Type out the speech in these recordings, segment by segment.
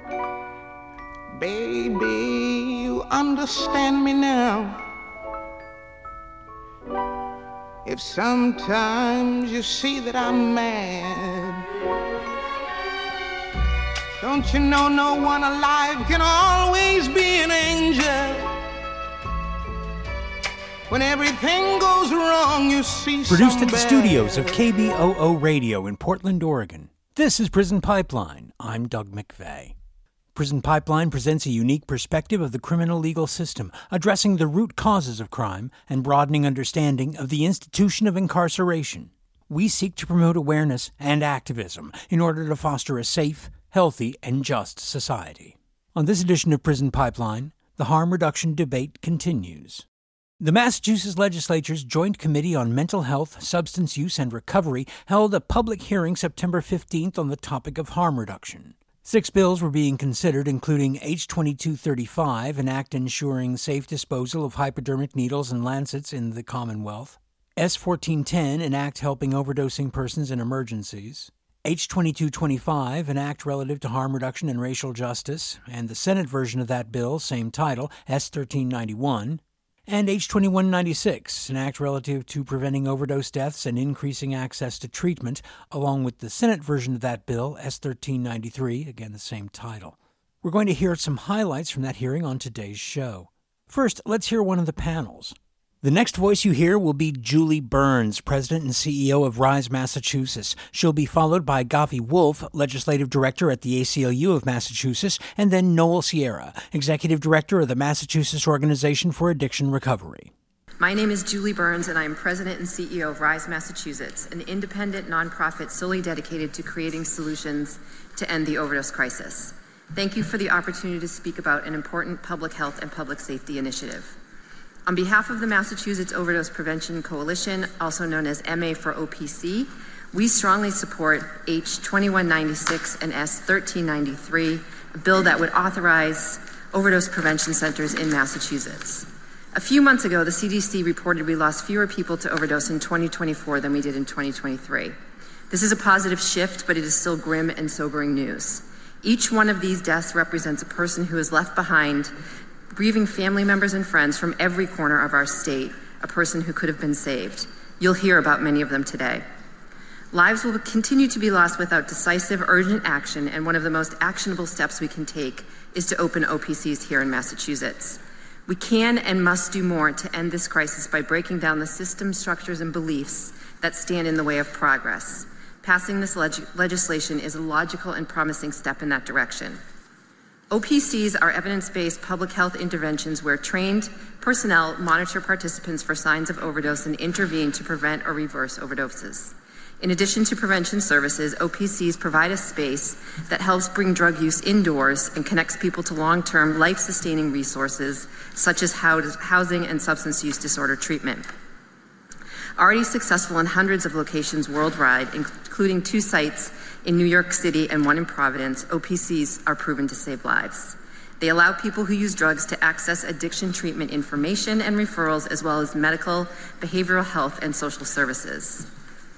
Baby, you understand me now. If sometimes you see that I'm mad, don't you know no one alive can always be an angel? When everything goes wrong, you see Produced at the bad. studios of KBOO Radio in Portland, Oregon. This is Prison Pipeline. I'm Doug McVeigh. Prison Pipeline presents a unique perspective of the criminal legal system, addressing the root causes of crime and broadening understanding of the institution of incarceration. We seek to promote awareness and activism in order to foster a safe, healthy, and just society. On this edition of Prison Pipeline, the harm reduction debate continues. The Massachusetts Legislature's Joint Committee on Mental Health, Substance Use, and Recovery held a public hearing September 15th on the topic of harm reduction. 6 bills were being considered, including H2235, an act ensuring safe disposal of hypodermic needles and lancets in the Commonwealth, S1410, an act helping overdosing persons in emergencies, H2225, an act relative to harm reduction and racial justice, and the Senate version of that bill, same title, S1391, and H2196, an act relative to preventing overdose deaths and increasing access to treatment, along with the Senate version of that bill, S1393, again the same title. We're going to hear some highlights from that hearing on today's show. First, let's hear one of the panels. The next voice you hear will be Julie Burns, President and CEO of RISE Massachusetts. She'll be followed by Gavi Wolf, Legislative Director at the ACLU of Massachusetts, and then Noel Sierra, Executive Director of the Massachusetts Organization for Addiction Recovery. My name is Julie Burns, and I am President and CEO of RISE Massachusetts, an independent nonprofit solely dedicated to creating solutions to end the overdose crisis. Thank you for the opportunity to speak about an important public health and public safety initiative. On behalf of the Massachusetts Overdose Prevention Coalition, also known as MA for OPC, we strongly support H2196 and S1393, a bill that would authorize overdose prevention centers in Massachusetts. A few months ago, the CDC reported we lost fewer people to overdose in 2024 than we did in 2023. This is a positive shift, but it is still grim and sobering news. Each one of these deaths represents a person who is left behind, grieving family members and friends from every corner of our state, a person who could have been saved. You'll hear about many of them today. Lives will continue to be lost without decisive, urgent action, and one of the most actionable steps we can take is to open OPCs here in Massachusetts. We can and must do more to end this crisis by breaking down the systems, structures, and beliefs that stand in the way of progress. Passing this legislation is a logical and promising step in that direction. OPCs are evidence-based public health interventions where trained personnel monitor participants for signs of overdose and intervene to prevent or reverse overdoses. In addition to prevention services, OPCs provide a space that helps bring drug use indoors and connects people to long-term, life-sustaining resources such as housing and substance use disorder treatment. Already successful in hundreds of locations worldwide, including 2 sites in New York City and 1 in Providence, OPCs are proven to save lives. They allow people who use drugs to access addiction treatment information and referrals, as well as medical, behavioral health, and social services.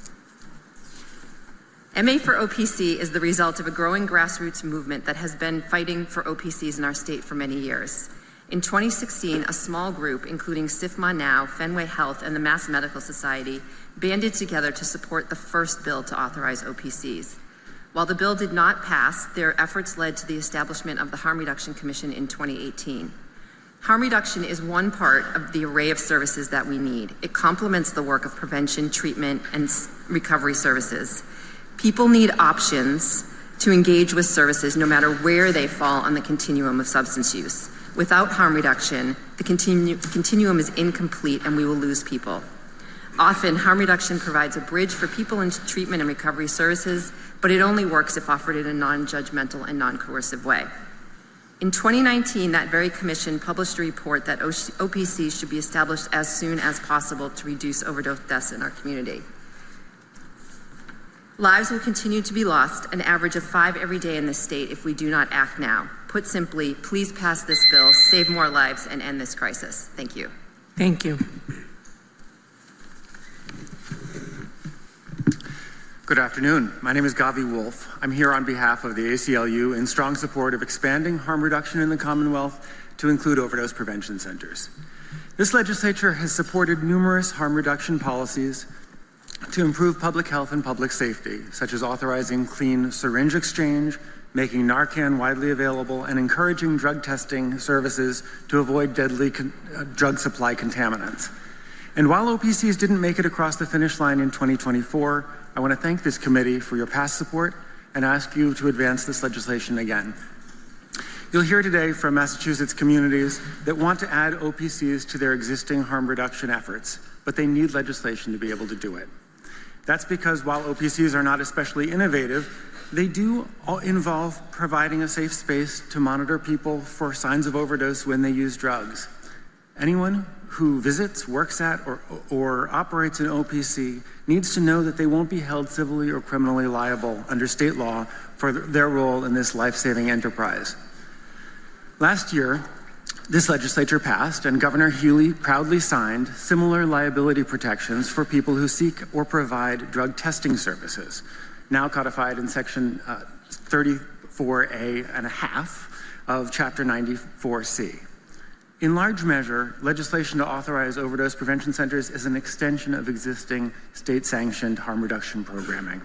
MA for OPC is the result of a growing grassroots movement that has been fighting for OPCs in our state for many years. In 2016, a small group, including SIFMA Now, Fenway Health, and the Mass Medical Society, banded together to support the first bill to authorize OPCs. While the bill did not pass, their efforts led to the establishment of the Harm Reduction Commission in 2018. Harm reduction is one part of the array of services that we need. It complements the work of prevention, treatment, and recovery services. People need options to engage with services no matter where they fall on the continuum of substance use. Without harm reduction, the continuum is incomplete and we will lose people. Often, harm reduction provides a bridge for people into treatment and recovery services, but it only works if offered in a non-judgmental and non-coercive way. In 2019, that very commission published a report that OPCs should be established as soon as possible to reduce overdose deaths in our community. Lives will continue to be lost, an average of 5 every day in this state if we do not act now. Put simply, please pass this bill, save more lives, and end this crisis. Thank you. Thank you. Good afternoon. My name is Gavi Wolf. I'm here on behalf of the ACLU in strong support of expanding harm reduction in the Commonwealth to include overdose prevention centers. This legislature has supported numerous harm reduction policies to improve public health and public safety, such as authorizing clean syringe exchange, making Narcan widely available, and encouraging drug testing services to avoid deadly drug supply contaminants. And while OPCs didn't make it across the finish line in 2024, I want to thank this committee for your past support and ask you to advance this legislation again. You'll hear today from Massachusetts communities that want to add OPCs to their existing harm reduction efforts, but they need legislation to be able to do it. That's because while OPCs are not especially innovative, they do involve providing a safe space to monitor people for signs of overdose when they use drugs. Anyone who visits, works at, or operates an OPC needs to know that they won't be held civilly or criminally liable under state law for their role in this life-saving enterprise. Last year, this legislature passed, and Governor Healy proudly signed similar liability protections for people who seek or provide drug testing services, now codified in Section 34A and a half of Chapter 94C. In large measure, legislation to authorize overdose prevention centers is an extension of existing state-sanctioned harm reduction programming.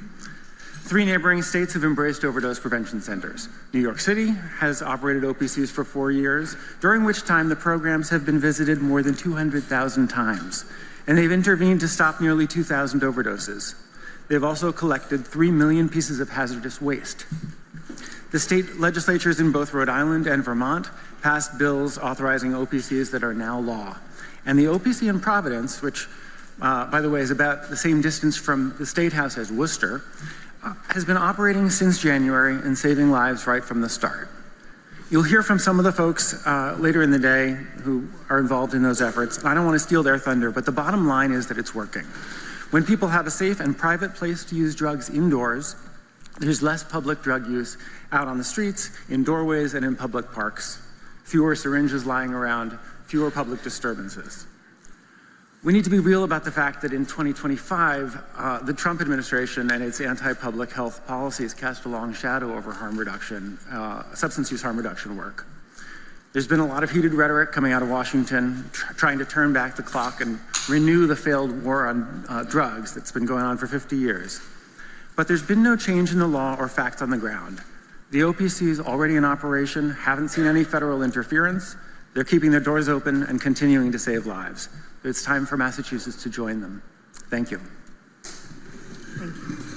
3 neighboring states have embraced overdose prevention centers. New York City has operated OPCs for 4 years, during which time the programs have been visited more than 200,000 times, and they've intervened to stop nearly 2,000 overdoses. They've also collected 3 million pieces of hazardous waste. The state legislatures in both Rhode Island and Vermont passed bills authorizing OPCs that are now law. And the OPC in Providence, which, by the way, is about the same distance from the State House as Worcester, has been operating since January and saving lives right from the start. You'll hear from some of the folks later in the day who are involved in those efforts. I don't want to steal their thunder, but the bottom line is that it's working. When people have a safe and private place to use drugs indoors, there's less public drug use out on the streets, in doorways, and in public parks. Fewer syringes lying around, fewer public disturbances. We need to be real about the fact that in 2025, the Trump administration and its anti-public health policies cast a long shadow over harm reduction, substance use harm reduction work. There's been a lot of heated rhetoric coming out of Washington, trying to turn back the clock and renew the failed war on drugs that's been going on for 50 years. But there's been no change in the law or facts on the ground. The OPCs already in operation haven't seen any federal interference. They're keeping their doors open and continuing to save lives. It's time for Massachusetts to join them. Thank you. Thank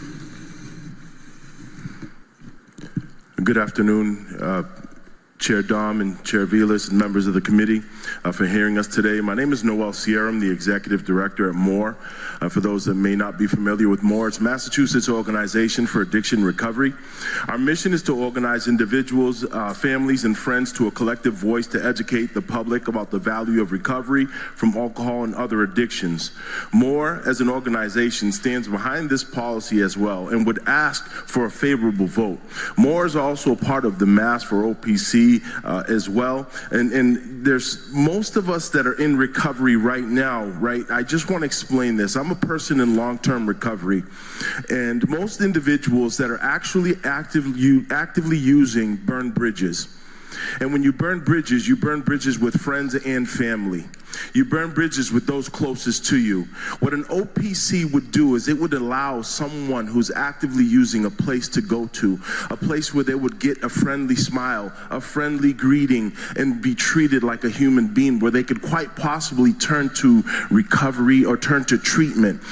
you. Good afternoon, Chair Dom and Chair Vilas and members of the committee for hearing us today. My name is Noel Sierra. I'm the Executive Director at MORE. For those that may not be familiar with MORE, it's Massachusetts Organization for Addiction Recovery. Our mission is to organize individuals, families, and friends to a collective voice to educate the public about the value of recovery from alcohol and other addictions. MORE, as an organization, stands behind this policy as well and would ask for a favorable vote. MORE is also a part of the Mass for OPC as well, and there's most of us that are in recovery right now, right? I just want to explain this. I'm a person in long-term recovery, and most individuals that are actually actively using burn bridges. And when you burn bridges with friends and family. You burn bridges with those closest to you. What an OPC would do is it would allow someone who's actively using a place to go to, a place where they would get a friendly smile, a friendly greeting, and be treated like a human being, where they could quite possibly turn to recovery or turn to treatment.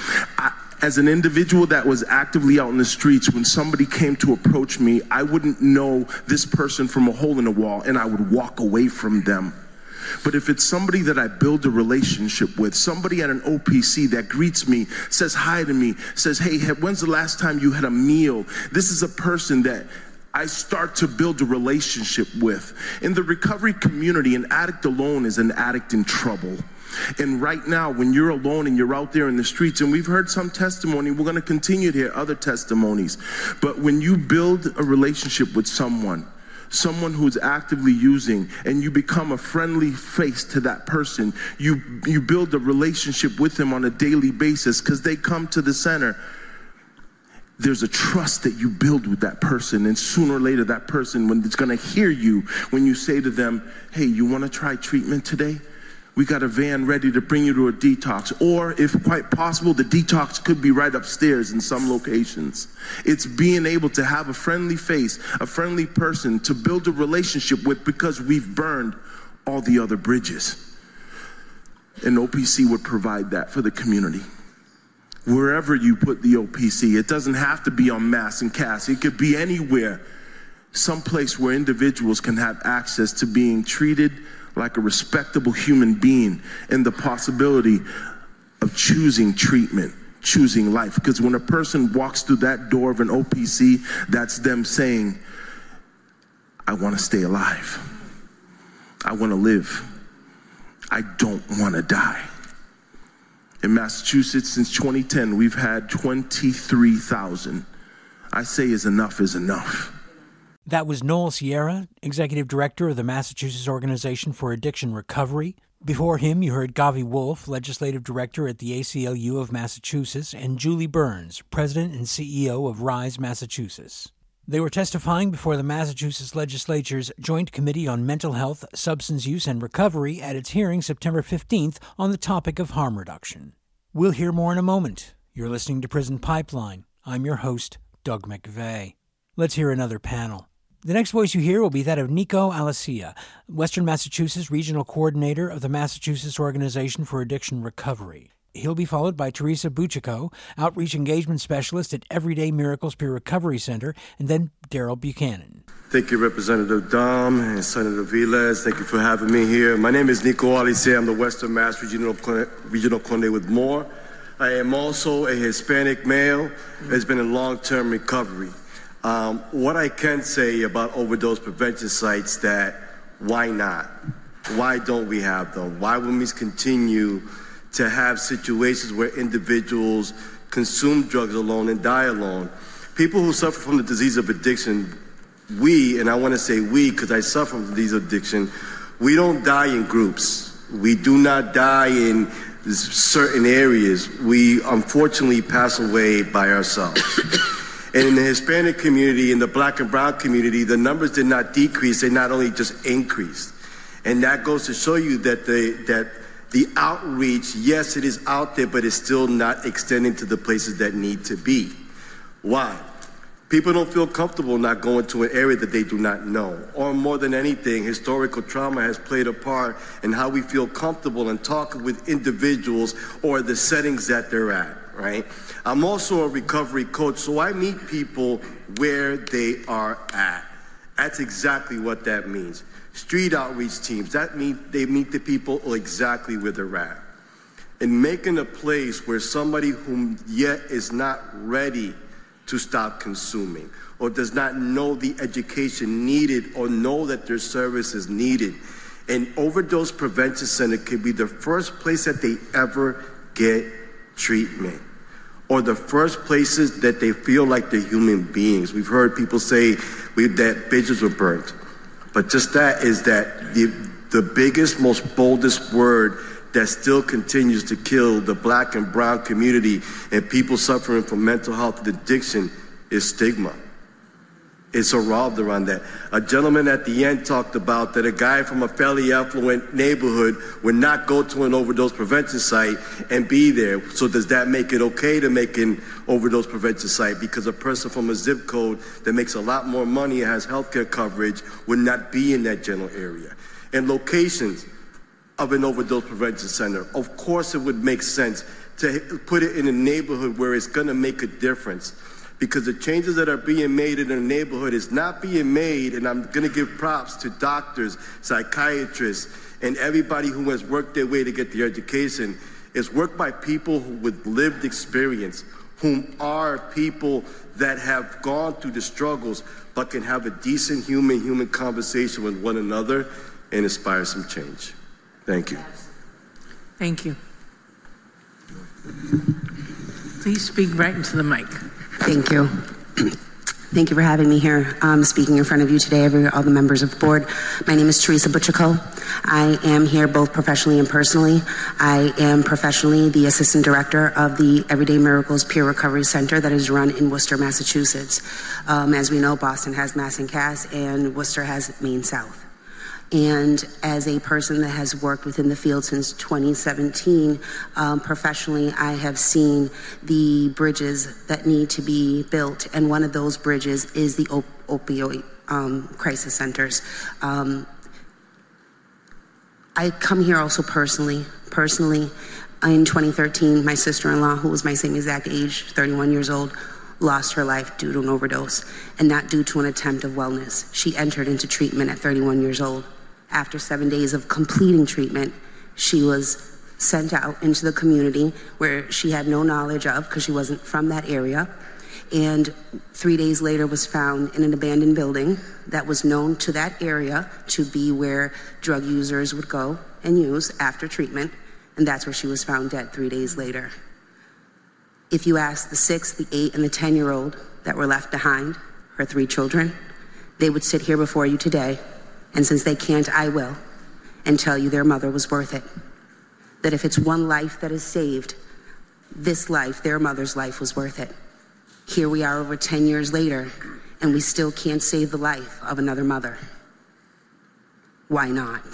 As an individual that was actively out in the streets, when somebody came to approach me, I wouldn't know this person from a hole in the wall, and I would walk away from them. But if it's somebody that I build a relationship with, somebody at an OPC that greets me, says hi to me, says, hey, when's the last time you had a meal? This is a person that I start to build a relationship with. In the recovery community, an addict alone is an addict in trouble. And right now, when you're alone and you're out there in the streets, and we've heard some testimony, we're going to continue to hear other testimonies, but when you build a relationship with someone who's actively using, and you become a friendly face to that person, you build a relationship with them on a daily basis, because they come to the center there's a trust that you build with that person, and sooner or later that person, when it's going to hear you when you say to them, hey, you want to try treatment today? We got a van ready to bring you to a detox. Or if quite possible, the detox could be right upstairs in some locations. It's being able to have a friendly face, a friendly person to build a relationship with, because we've burned all the other bridges. And OPC would provide that for the community. Wherever you put the OPC, it doesn't have to be on Mass and Cass. It could be anywhere, someplace where individuals can have access to being treated like a respectable human being, and the possibility of choosing treatment, choosing life. Because when a person walks through that door of an OPC, that's them saying, I want to stay alive. I want to live. I don't want to die. In Massachusetts, since 2010, we've had 23,000. I say is enough is enough. That was Noel Sierra, Executive Director of the Massachusetts Organization for Addiction Recovery. Before him, you heard Gavi Wolf, Legislative Director at the ACLU of Massachusetts, and Julie Burns, President and CEO of RISE Massachusetts. They were testifying before the Massachusetts Legislature's Joint Committee on Mental Health, Substance Use, and Recovery at its hearing September 15th on the topic of harm reduction. We'll hear more in a moment. You're listening to Prison Pipeline. I'm your host, Doug McVeigh. Let's hear another panel. The next voice you hear will be that of Nico Alessia, Western Massachusetts Regional Coordinator of the Massachusetts Organization for Addiction Recovery. He'll be followed by Teresa Buccico, Outreach Engagement Specialist at Everyday Miracles Peer Recovery Center, and then Daryl Buchanan. Thank you, Representative Dom and Senator Velez. Thank you for having me here. My name is Nico Alessia. I'm the Western Mass Regional Coordinator with MORE. I am also a Hispanic male that's been in long-term recovery. What I can say about overdose prevention sites, that why not? Why don't we have them? Why would we continue to have situations where individuals consume drugs alone and die alone? People who suffer from the disease of addiction, and I want to say we because I suffer from the disease of addiction, we don't die in groups. We do not die in certain areas. We unfortunately pass away by ourselves. And in the Hispanic community, in the Black and Brown community, the numbers did not decrease, they not only just increased. And that goes to show you that the outreach, yes, it is out there, but it's still not extending to the places that need to be. Why? People don't feel comfortable not going to an area that they do not know. Or more than anything, historical trauma has played a part in how we feel comfortable in talking with individuals or the settings that they're at, right? I'm also a recovery coach, so I meet people where they are at. That's exactly what that means. Street outreach teams, that means they meet the people exactly where they're at. And making a place where somebody whom yet is not ready to stop consuming or does not know the education needed or know that their service is needed. An overdose prevention center could be the first place that they ever get treatment, or the first places that they feel like they're human beings. We've heard people say that bridges were burnt. But just that is that the biggest, most boldest word that still continues to kill the Black and Brown community and people suffering from mental health and addiction is stigma. It's revolved around that. A gentleman at the end talked about that a guy from a fairly affluent neighborhood would not go to an overdose prevention site and be there. So does that make it okay to make an overdose prevention site? Because a person from a zip code that makes a lot more money and has healthcare coverage would not be in that general area. And locations of an overdose prevention center, of course it would make sense to put it in a neighborhood where it's gonna make a difference. Because the changes that are being made in a neighborhood is not being made, and I'm gonna give props to doctors, psychiatrists, and everybody who has worked their way to get their education. It's worked by people with lived experience, whom are people that have gone through the struggles, but can have a decent human conversation with one another and inspire some change. Thank you. Thank you. Please speak right into the mic. Thank you. Thank you for having me here. Speaking in front of you today, all the members of the board. My name is Teresa Butchico. I am here both professionally and personally. I am professionally the assistant director of the Everyday Miracles Peer Recovery Center that is run in Worcester, Massachusetts. As we know, Boston has Mass and Cass, and Worcester has Maine South. And as a person that has worked within the field since 2017, professionally, I have seen the bridges that need to be built, and one of those bridges is the opioid crisis centers. I come here also personally. In 2013, my sister-in-law, who was my same exact age, 31 years old, lost her life due to an overdose, and not due to an attempt of wellness. She entered into treatment at 31 years old. After 7 days of completing treatment, she was sent out into the community where she had no knowledge of because she wasn't from that area. And 3 days later was found in an abandoned building that was known to that area to be where drug users would go and use after treatment. And that's where she was found dead 3 days later. If you ask the 6, the 8, and the 10-year-old that were left behind, her 3 children, they would sit here before you today. And since they can't, I will, and tell you their mother was worth it. That if it's one life that is saved, this life, their mother's life, was worth it. Here we are over 10 years later, and we still can't save the life of another mother. Why not?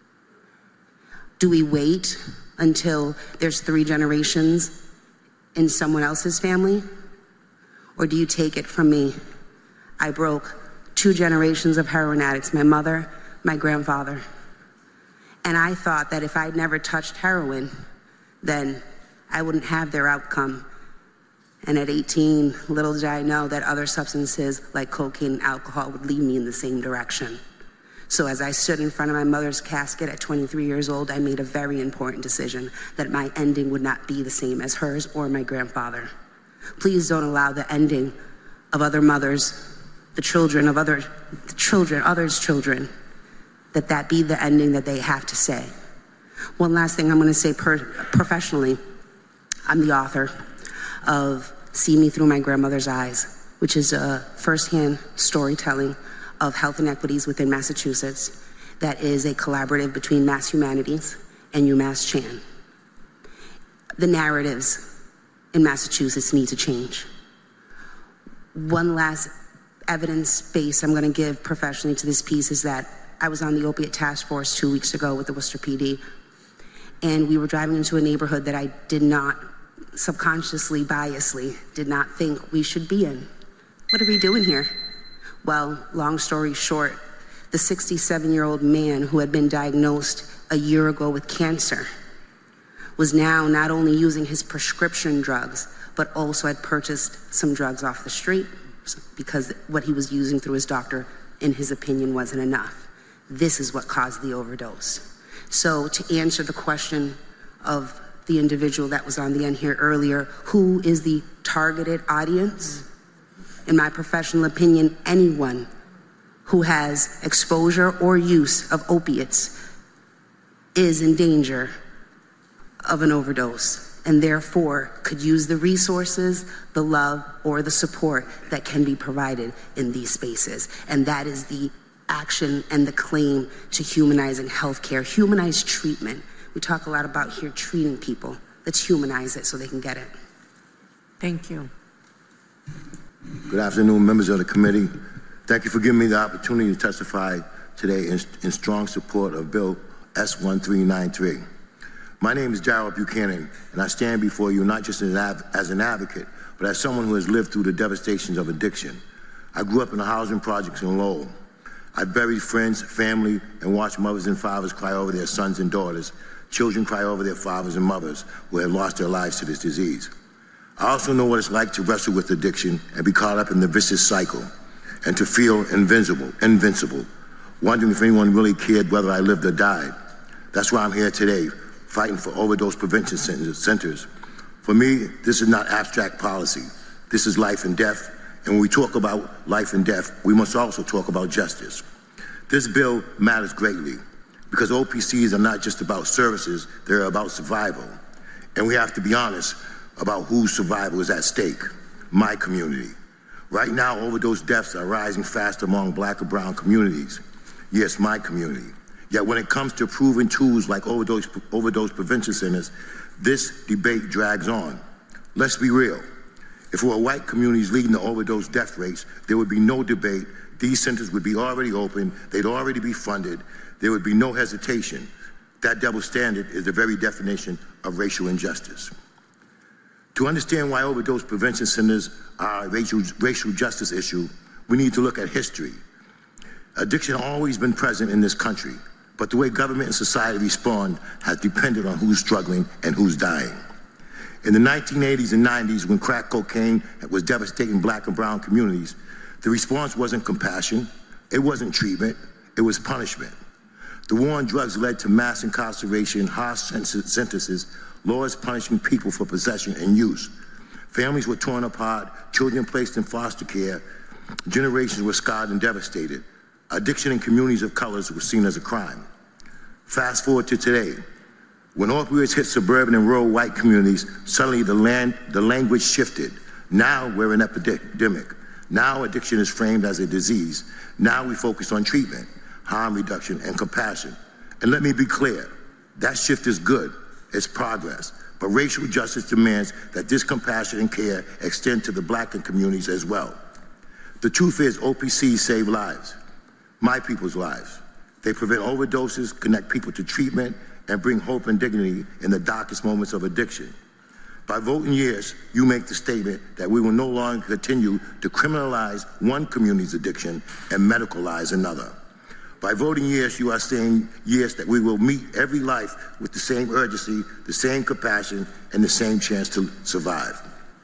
Do we wait until there's 3 generations in someone else's family? Or do you take it from me? I broke 2 generations of heroin addicts, my mother, my grandfather. And I thought that if I'd never touched heroin, then I wouldn't have their outcome. And at 18, little did I know that other substances like cocaine and alcohol would lead me in the same direction. So as I stood in front of my mother's casket at 23 years old, I made a very important decision that my ending would not be the same as hers or my grandfather. Please don't allow the ending of other mothers, the children of others' children, that be the ending that they have to say. One last thing I'm going to say professionally. I'm the author of See Me Through My Grandmother's Eyes, which is a firsthand storytelling of health inequities within Massachusetts that is a collaborative between Mass Humanities and UMass Chan. The narratives in Massachusetts need to change. One last evidence base I'm going to give professionally to this piece is that I was on the opiate task force 2 weeks ago with the Worcester PD, and we were driving into a neighborhood that I did not subconsciously, biasly, did not think we should be in. What are we doing here? Well, long story short, the 67-year-old man who had been diagnosed a year ago with cancer was now not only using his prescription drugs, but also had purchased some drugs off the street because what he was using through his doctor, in his opinion, wasn't enough. This is what caused the overdose. So to answer the question of the individual that was on the end here earlier, who is the targeted audience? In my professional opinion, anyone who has exposure or use of opiates is in danger of an overdose, and therefore could use the resources, the love, or the support that can be provided in these spaces. And that is the action and the claim to humanizing healthcare, humanized treatment. We talk a lot about here treating people. Let's humanize it so they can get it. Thank you. Good afternoon, members of the committee. Thank you for giving me the opportunity to testify today in strong support of Bill S-1393. My name is Gerald Buchanan, and I stand before you not just as an advocate, but as someone who has lived through the devastations of addiction. I grew up in the housing projects in Lowell. I buried friends, family, and watched mothers and fathers cry over their sons and daughters, children cry over their fathers and mothers who have lost their lives to this disease. I also know what it's like to wrestle with addiction and be caught up in the vicious cycle, and to feel invincible, wondering if anyone really cared whether I lived or died. That's why I'm here today, fighting for overdose prevention centers. For me, this is not abstract policy. This is life and death. And when we talk about life and death, we must also talk about justice. This bill matters greatly because OPCs are not just about services, they're about survival. And we have to be honest about whose survival is at stake, my community. Right now, overdose deaths are rising fast among Black and brown communities. Yes, my community. Yet when it comes to proven tools like overdose prevention centers, this debate drags on. Let's be real. If it were white communities leading the overdose death rates, there would be no debate. These centers would be already open. They'd already be funded. There would be no hesitation. That double standard is the very definition of racial injustice. To understand why overdose prevention centers are a racial justice issue, we need to look at history. Addiction has always been present in this country, but the way government and society respond has depended on who's struggling and who's dying. In the 1980s and 90s, when crack cocaine was devastating Black and brown communities, the response wasn't compassion, it wasn't treatment, it was punishment. The war on drugs led to mass incarceration, harsh sentences, laws punishing people for possession and use. Families were torn apart, children placed in foster care, generations were scarred and devastated. Addiction in communities of colors was seen as a crime. Fast forward to today. When opioids hit suburban and rural white communities, suddenly the language shifted. Now we're an epidemic. Now addiction is framed as a disease. Now we focus on treatment, harm reduction, and compassion. And let me be clear, that shift is good, it's progress. But racial justice demands that this compassion and care extend to the Black communities as well. The truth is OPCs save lives, my people's lives. They prevent overdoses, connect people to treatment, and bring hope and dignity in the darkest moments of addiction. By voting yes, you make the statement that we will no longer continue to criminalize one community's addiction and medicalize another. By voting yes, you are saying yes that we will meet every life with the same urgency, the same compassion, and the same chance to survive.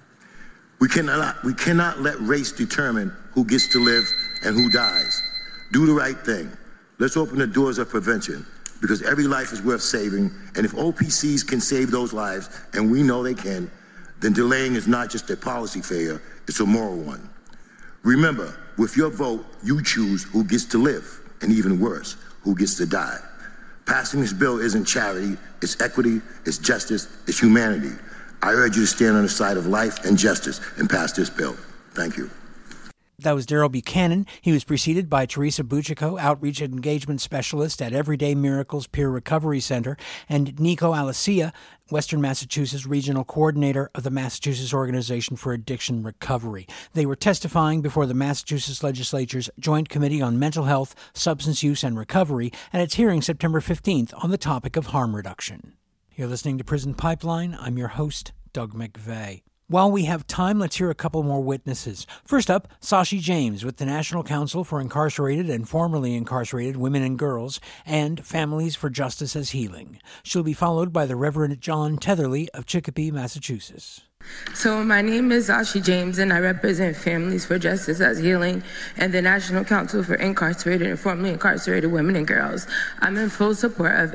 We cannot let race determine who gets to live and who dies. Do the right thing. Let's open the doors of prevention, because every life is worth saving, and if OPCs can save those lives, and we know they can, then delaying is not just a policy failure, it's a moral one. Remember, with your vote, you choose who gets to live, and even worse, who gets to die. Passing this bill isn't charity, it's equity, it's justice, it's humanity. I urge you to stand on the side of life and justice and pass this bill. Thank you. That was Daryl Buchanan. He was preceded by Teresa Buccico, Outreach and Engagement Specialist at Everyday Miracles Peer Recovery Center, and Nico Alicia, Western Massachusetts Regional Coordinator of the Massachusetts Organization for Addiction Recovery. They were testifying before the Massachusetts Legislature's Joint Committee on Mental Health, Substance Use, and Recovery at its hearing September 15th on the topic of harm reduction. You're listening to Prison Pipeline. I'm your host, Doug McVeigh. While we have time, let's hear a couple more witnesses. First up, Sashi James with the National Council for Incarcerated and Formerly Incarcerated Women and Girls and Families for Justice as Healing. She'll be followed by the Reverend John Tetherly of Chicopee, Massachusetts. So my name is Sashi James, and I represent Families for Justice as Healing and the National Council for Incarcerated and Formerly Incarcerated Women and Girls. I'm in full support of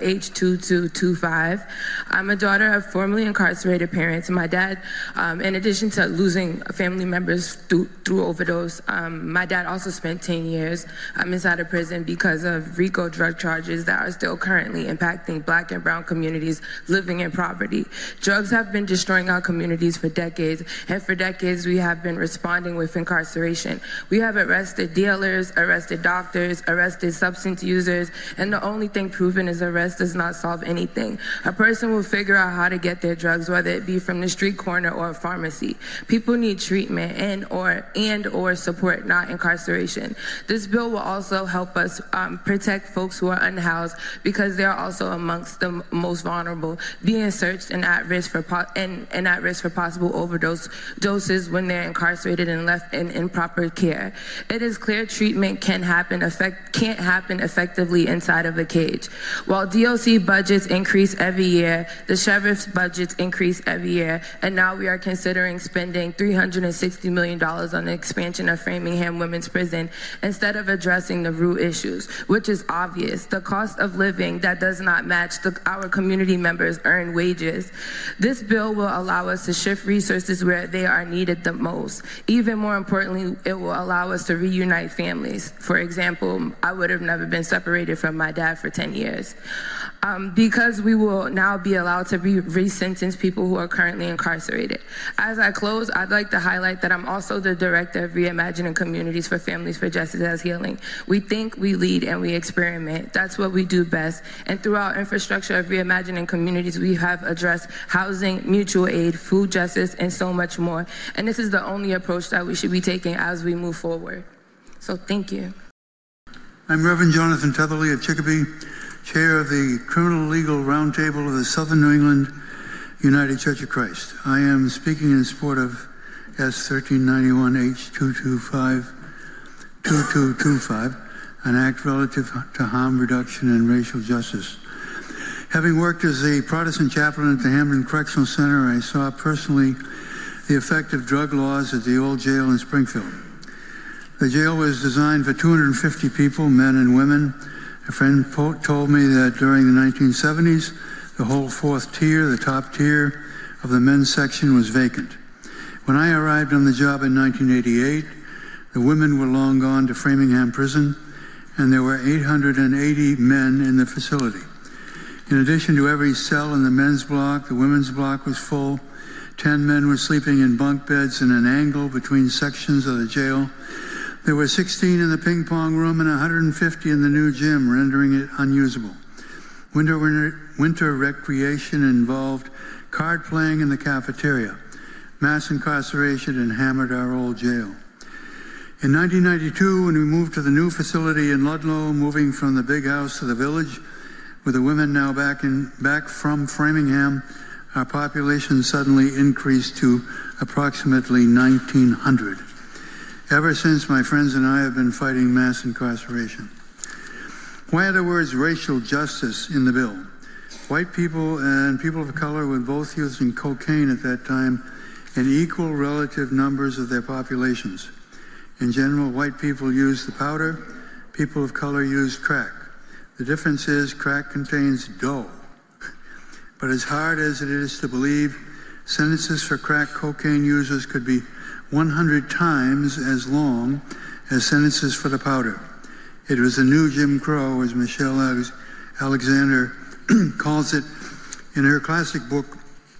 H2225. I'm a daughter of formerly incarcerated parents. My dad, in addition to losing family members through overdose, my dad also spent 10 years inside of prison because of RICO drug charges that are still currently impacting Black and brown communities living in poverty. Drugs have been destroying our communities for decades, and for decades we have been responding with incarceration. We have arrested dealers, arrested doctors, arrested substance users, and the only thing proven is arrest does not solve anything. A person will figure out how to get their drugs, whether it be from the street corner or a pharmacy. People need treatment and or support, not incarceration. This bill will also help us protect folks who are unhoused, because they're also amongst the most vulnerable, being searched and at risk for possible overdose doses when they're incarcerated and left in improper care. It is clear treatment can't happen effectively inside of a cage. While DOC budgets increase every year, the sheriff's budgets increase every year, and now we are considering spending $360 million on the expansion of Framingham Women's Prison instead of addressing the root issues, which is obvious: the cost of living that does not match our community members' earned wages. This bill will allow us to shift shift resources where they are needed the most. Even more importantly, it will allow us to reunite families. For example, I would have never been separated from my dad for 10 years. Because we will now be allowed to re-sentence people who are currently incarcerated. As I close, I'd like to highlight that I'm also the director of Reimagining Communities for Families for Justice as Healing. We think, we lead, and we experiment. That's what we do best. And through our infrastructure of Reimagining Communities, we have addressed housing, mutual aid, food justice, and so much more. And this is the only approach that we should be taking as we move forward. So thank you. I'm Reverend Jonathan Tetherly of Chicopee, Chair of the Criminal Legal Roundtable of the Southern New England United Church of Christ. I am speaking in support of S1391H2225, an act relative to harm reduction and racial justice. Having worked as a Protestant chaplain at the Hamden Correctional Center, I saw personally the effect of drug laws at the old jail in Springfield. The jail was designed for 250 people, men and women. A friend told me that during the 1970s, the whole fourth tier, the top tier of the men's section, was vacant. When I arrived on the job in 1988, the women were long gone to Framingham Prison, and there were 880 men in the facility. In addition to every cell in the men's block, the women's block was full. 10 men were sleeping in bunk beds in an angle between sections of the jail. There were 16 in the ping pong room and 150 in the new gym, rendering it unusable. Winter recreation involved card playing in the cafeteria. Mass incarceration had hammered our old jail. In 1992, when we moved to the new facility in Ludlow, moving from the big house to the village, with the women now back from Framingham, our population suddenly increased to approximately 1,900. Ever since, my friends and I have been fighting mass incarceration. Why are the words racial justice in the bill? White people and people of color were both using cocaine at that time in equal relative numbers of their populations. In general, white people used the powder, people of color used crack. The difference is crack contains dough. But as hard as it is to believe, sentences for crack cocaine users could be 100 times as long as sentences for the powder. It was a new Jim Crow, as Michelle Alexander calls it in her classic book,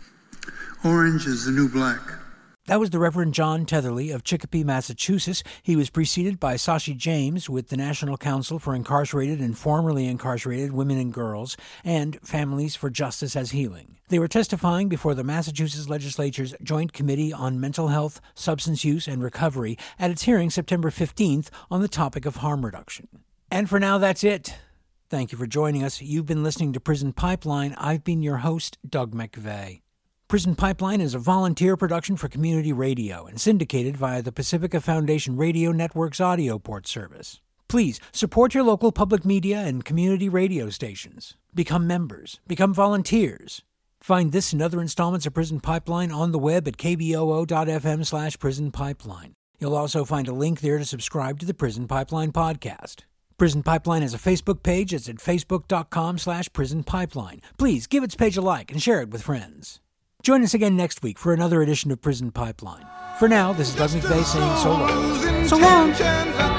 Orange is the New Black. That was the Reverend John Tetherly of Chicopee, Massachusetts. He was preceded by Sashi James with the National Council for Incarcerated and Formerly Incarcerated Women and Girls and Families for Justice as Healing. They were testifying before the Massachusetts Legislature's Joint Committee on Mental Health, Substance Use, and Recovery at its hearing September 15th on the topic of harm reduction. And for now, that's it. Thank you for joining us. You've been listening to Prison Pipeline. I've been your host, Doug McVeigh. Prison Pipeline is a volunteer production for community radio and syndicated via the Pacifica Foundation Radio Network's audio port service. Please support your local public media and community radio stations. Become members. Become volunteers. Find this and other installments of Prison Pipeline on the web at kboo.fm/Prison Pipeline. You'll also find a link there to subscribe to the Prison Pipeline podcast. Prison Pipeline has a Facebook page. It's at facebook.com/Prison Pipeline. Please give its page a like and share it with friends. Join us again next week for another edition of Prison Pipeline. For now, this is Doug McVeigh saying so long. So long!